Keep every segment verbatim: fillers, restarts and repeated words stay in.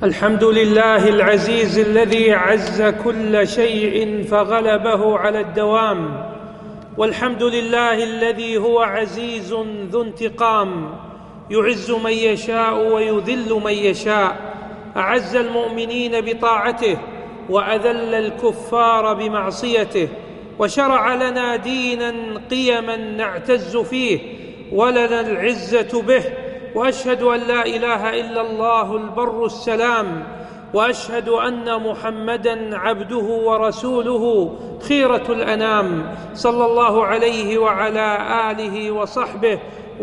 الحمد لله العزيز الذي عز كل شيء فغلبه على الدوام، والحمد لله الذي هو عزيز ذو انتقام، يعز من يشاء ويذل من يشاء. أعز المؤمنين بطاعته وأذل الكفار بمعصيته، وشرع لنا دينا قيما نعتز فيه ولنا العزة به. وأشهد أن لا إله إلا الله البر السلام، وأشهد أن محمدًا عبده ورسوله خيرة الأنام، صلى الله عليه وعلى آله وصحبه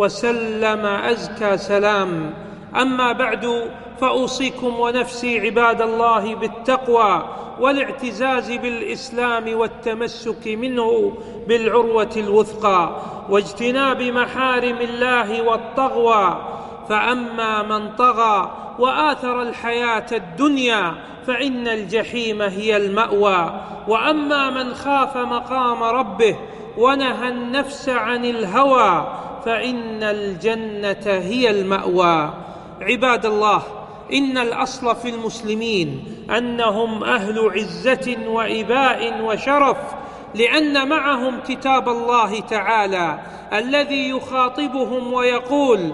وسلم أزكى سلام. أما بعد، فأوصيكم ونفسي عباد الله بالتقوى والاعتزاز بالإسلام والتمسك منه بالعروة الوثقى، واجتناب محارم الله والطغوى. فأما من طغى وآثر الحياة الدنيا فإن الجحيم هي المأوى، وأما من خاف مقام ربه ونهى النفس عن الهوى فإن الجنة هي المأوى. عباد الله، إن الأصل في المسلمين أنهم أهل عزة وإباء وشرف، لأن معهم كتاب الله تعالى الذي يخاطبهم ويقول: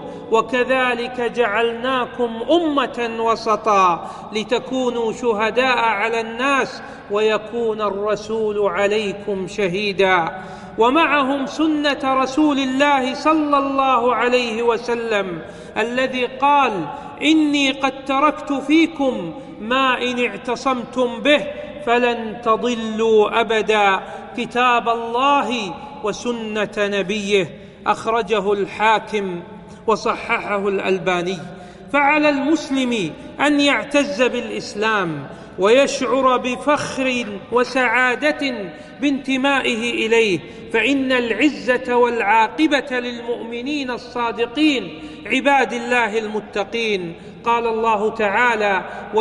وكذلك جعلناكم أمة وسطا لتكونوا شهداء على الناس ويكون الرسول عليكم شهيدا. ومعهم سنة رسول الله صلى الله عليه وسلم الذي قال: إني قد تركت فيكم ما إن اعتصمتم به فلن تضلوا أبدا، كتاب الله وسنة نبيه. أخرجه الحاكم وصححه الألباني. فعلى المسلم أن يعتز بالإسلام ويشعر بفخر وسعادة بانتمائه إليه، فإن العزة والعاقبة للمؤمنين الصادقين عباد الله المتقين. قال الله تعالى: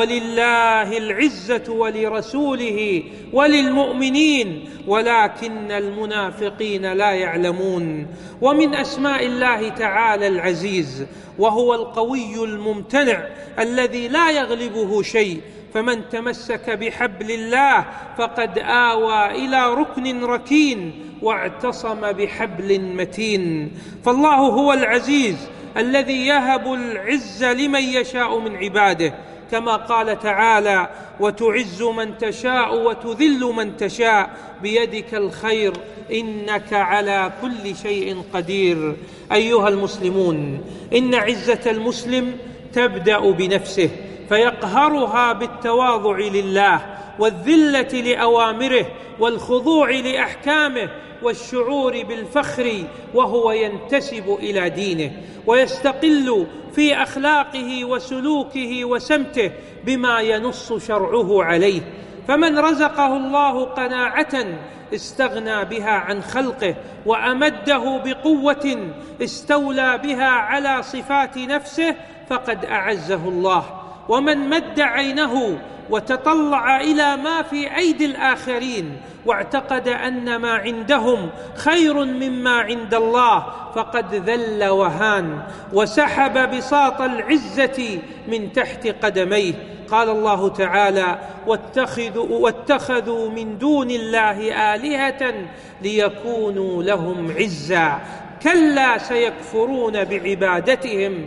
ولله العزة ولرسوله وللمؤمنين ولكن المنافقين لا يعلمون. ومن أسماء الله تعالى العزيز، وهو القوي الممتنع الذي لا يغلبه شيء، فمن تمسك بحبل الله فقد آوى إلى ركن ركين واعتصم بحبل متين. فالله هو العزيز الذي يهب العز لمن يشاء من عباده، كما قال تعالى: وتعز من تشاء وتذل من تشاء بيدك الخير إنك على كل شيء قدير. أيها المسلمون، إن عزة المسلم تبدأ بنفسه، فيقهرها بالتواضع لله والذلة لأوامره والخضوع لأحكامه والشعور بالفخر وهو ينتسب إلى دينه، ويستقل في أخلاقه وسلوكه وسمته بما ينص شرعه عليه. فمن رزقه الله قناعة استغنى بها عن خلقه، وأمده بقوة استولى بها على صفات نفسه، فقد أعزه الله. ومن مد عينه وتطلع إلى ما في أيدي الآخرين واعتقد أن ما عندهم خير مما عند الله فقد ذل وهان وسحب بساط العزة من تحت قدميه. قال الله تعالى: واتخذوا, واتخذوا من دون الله آلهة ليكونوا لهم عزا، كلا سيكفرون بعبادتهم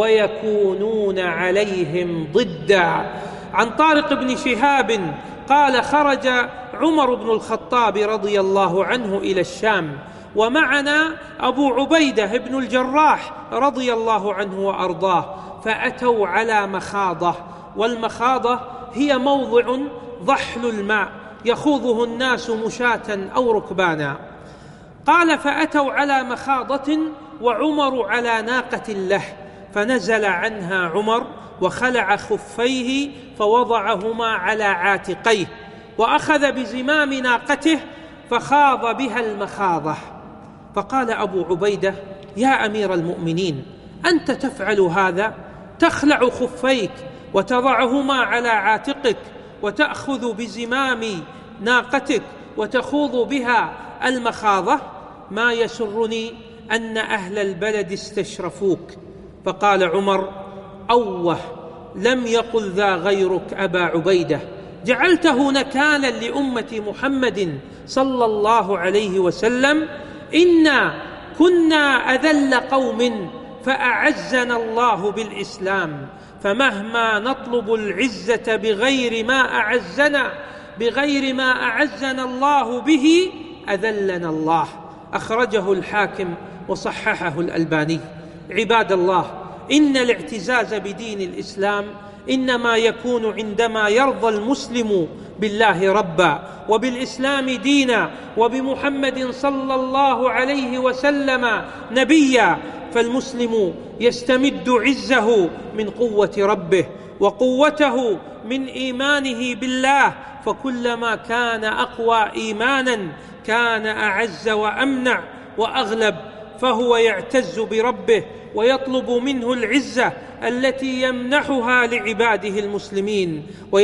ويكونون عليهم ضدا. عن طارق بن شهاب قال: خرج عمر بن الخطاب رضي الله عنه إلى الشام، ومعنا أبو عبيدة بن الجراح رضي الله عنه وأرضاه، فأتوا على مخاضة، والمخاضة هي موضع ضحل الماء يخوضه الناس مشاة أو ركبانا. قال: فأتوا على مخاضة وعمر على ناقة له، فنزل عنها عمر وخلع خفيه فوضعهما على عاتقيه، وأخذ بزمام ناقته فخاض بها المخاضة. فقال أبو عبيدة: يا أمير المؤمنين، أنت تفعل هذا؟ تخلع خفيك وتضعهما على عاتقك وتأخذ بزمام ناقتك وتخوض بها المخاضة؟ ما يسرني أن أهل البلد استشرفوك. فقال عمر: أوه، لم يقل ذا غيرك أبا عبيدة، جعلته نكالا لأمة محمد صلى الله عليه وسلم. إنا كنا أذل قوم فأعزنا الله بالإسلام، فمهما نطلب العزة بغير ما أعزنا بغير ما أعزنا الله به أذلنا الله. أخرجه الحاكم وصححه الألباني. عباد الله، إن الاعتزاز بدين الإسلام إنما يكون عندما يرضى المسلم بالله ربا، وبالإسلام دينا، وبمحمد صلى الله عليه وسلم نبيا. فالمسلم يستمد عزه من قوة ربه، وقوته من إيمانه بالله، فكلما كان أقوى إيمانا كان أعز وأمنع وأغلب، فهو يعتز بربه ويطلب منه العزة التي يمنحها لعباده المسلمين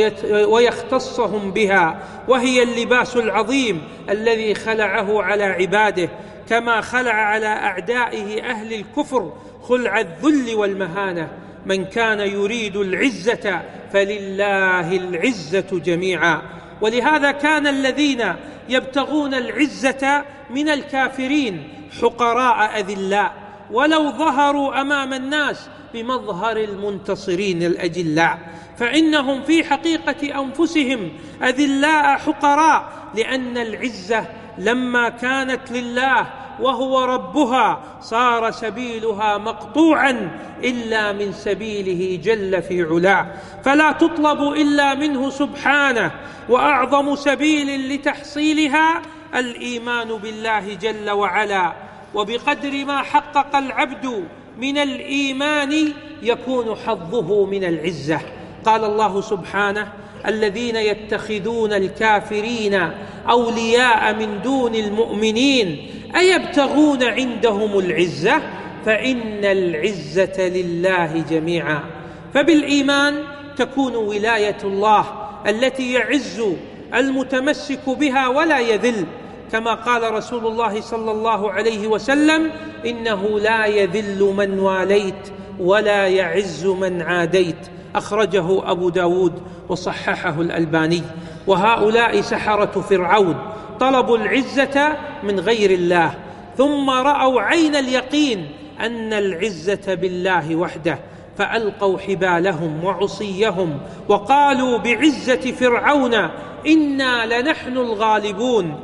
ويختصهم بها، وهي اللباس العظيم الذي خلعه على عباده، كما خلع على أعدائه أهل الكفر خلع الذل والمهانة. من كان يريد العزة فلله العزة جميعا. ولهذا كان الذين يبتغون العزة من الكافرين حقراء أذلاء، ولو ظهروا أمام الناس بمظهر المنتصرين الأجلاء، فإنهم في حقيقة أنفسهم أذلاء حقراء، لأن العزة لما كانت لله وهو ربها صار سبيلها مقطوعا إلا من سبيله جل في علاه، فلا تطلب إلا منه سبحانه. وأعظم سبيل لتحصيلها الإيمان بالله جل وعلا، وبقدر ما حقق العبد من الإيمان يكون حظه من العزة. قال الله سبحانه: الذين يتخذون الكافرين أولياء من دون المؤمنين أيبتغون عندهم العزة فإن العزة لله جميعا. فبالإيمان تكون ولاية الله التي يعز المتمسك بها ولا يذل، كما قال رسول الله صلى الله عليه وسلم: إنه لا يذل من واليت ولا يعز من عاديت. أخرجه أبو داود وصححه الألباني. وهؤلاء سحرة فرعون طلبوا العزة من غير الله، ثم رأوا عين اليقين أن العزة بالله وحده، فألقوا حبالهم وعصيهم وقالوا بعزة فرعون إنا لنحن الغالبون.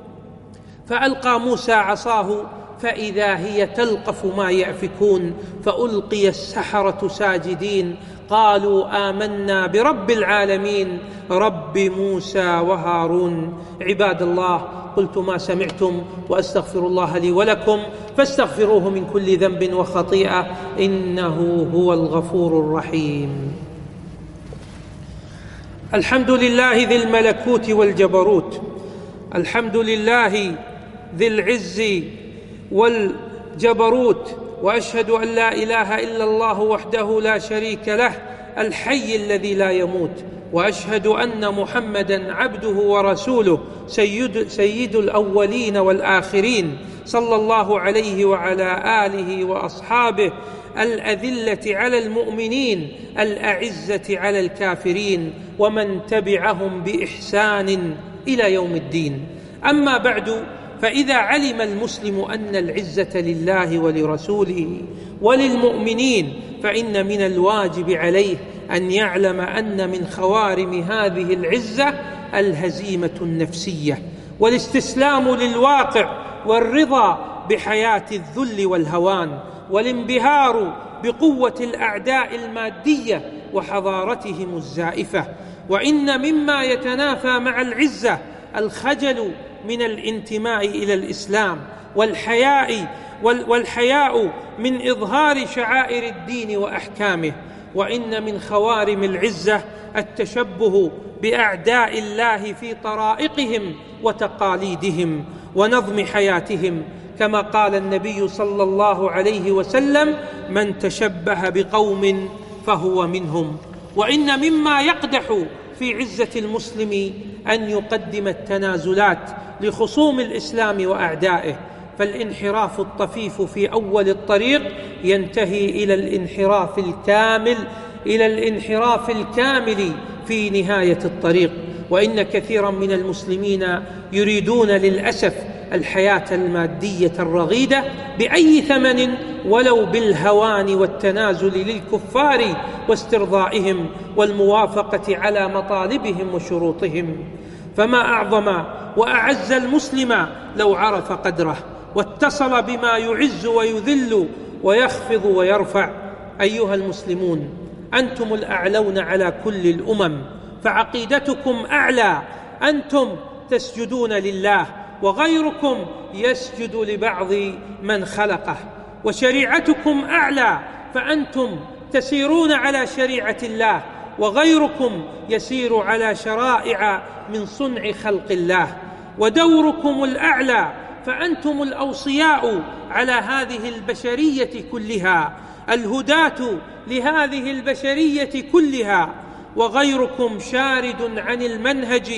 فألقى موسى عصاه فإذا هي تلقف ما يأفكون، فألقي السحرة ساجدين قالوا آمنا برب العالمين رب موسى وهارون. عباد الله، قلت ما سمعتم وأستغفر الله لي ولكم، فاستغفروه من كل ذنب وخطيئة إنه هو الغفور الرحيم. الحمد لله ذي الملكوت والجبروت، الحمد لله ذي العز والجبروت، وأشهد أن لا إله إلا الله وحده لا شريك له الحي الذي لا يموت، وأشهد أن محمدًا عبده ورسوله سيد, سيد الأولين والآخرين، صلى الله عليه وعلى آله وأصحابه الأذلة على المؤمنين الأعزة على الكافرين، ومن تبعهم بإحسان إلى يوم الدين. أما بعد، فإذا علم المسلم أن العزة لله ولرسوله وللمؤمنين، فإن من الواجب عليه أن يعلم أن من خوارم هذه العزة الهزيمة النفسية والاستسلام للواقع والرضا بحياة الذل والهوان، والانبهار بقوة الأعداء المادية وحضارتهم الزائفة. وإن مما يتنافى مع العزة الخجل من الانتماء إلى الإسلام، والحياء والحياء من إظهار شعائر الدين وأحكامه. وإن من خوارم العزة التشبه بأعداء الله في طرائقهم وتقاليدهم ونظم حياتهم، كما قال النبي صلى الله عليه وسلم: من تشبه بقوم فهو منهم. وإن مما يقدح في عزة المسلم أن يقدم التنازلات لخصوم الإسلام وأعدائه، فالانحراف الطفيف في أول الطريق ينتهي إلى الانحراف الكامل إلى الانحراف الكامل في نهاية الطريق. وإن كثيرا من المسلمين يريدون للأسف الحياة المادية الرغيدة بأي ثمن ولو بالهوان والتنازل للكفار واسترضائهم والموافقة على مطالبهم وشروطهم. فما أعظم وأعز المسلم لو عرف قدره واتصل بما يعز ويذل ويخفض ويرفع. أيها المسلمون، أنتم الأعلون على كل الأمم، فعقيدتكم أعلى. أنتم تسجدون لله وغيركم يسجد لبعض من خلقه، وشريعتكم أعلى، فأنتم تسيرون على شريعة الله وغيركم يسير على شرائع من صنع خلق الله. ودوركم الأعلى، فأنتم الأوصياء على هذه البشرية كلها، الهداة لهذه البشرية كلها، وغيركم شارد عن المنهج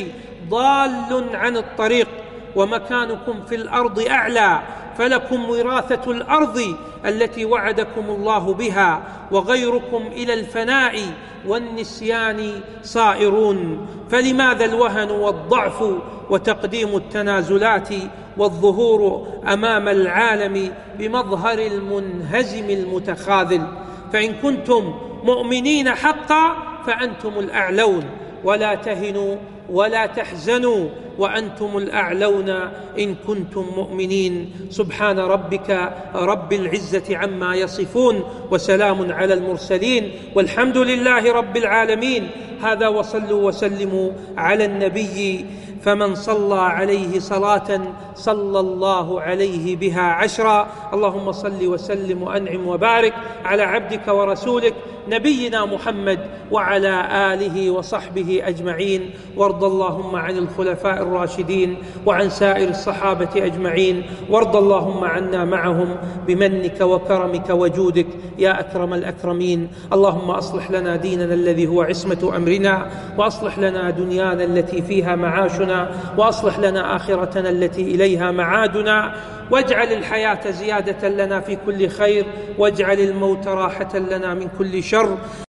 ضال عن الطريق. ومكانكم في الأرض أعلى، فلكم وراثة الأرض التي وعدكم الله بها، وغيركم إلى الفناء والنسيان صائرون. فلماذا الوهن والضعف وتقديم التنازلات والظهور أمام العالم بمظهر المنهزم المتخاذل؟ فإن كنتم مؤمنين حقا فأنتم الأعلون، ولا تهنوا ولا تحزنوا وأنتم الأعلون إن كنتم مؤمنين. سبحان ربك رب العزة عما يصفون، وسلام على المرسلين، والحمد لله رب العالمين. هذا وصلوا وسلموا على النبي، فمن صلى عليه صلاة صلى الله عليه بها عشرا. اللهم صل وسلم وأنعم وبارك على عبدك ورسولك نبينا محمد وعلى آله وصحبه أجمعين. وارض اللهم عن الخلفاء الراشدين وعن سائر الصحابة أجمعين، وارض اللهم عنا معهم بمنك وكرمك وجودك يا أكرم الأكرمين. اللهم أصلح لنا ديننا الذي هو عصمة أمرنا، وأصلح لنا دنيانا التي فيها معاشنا، وأصلح لنا آخرتنا التي إليها معادنا، واجعل الحياة زيادة لنا في كل خير، واجعل الموت راحة لنا من كل شر.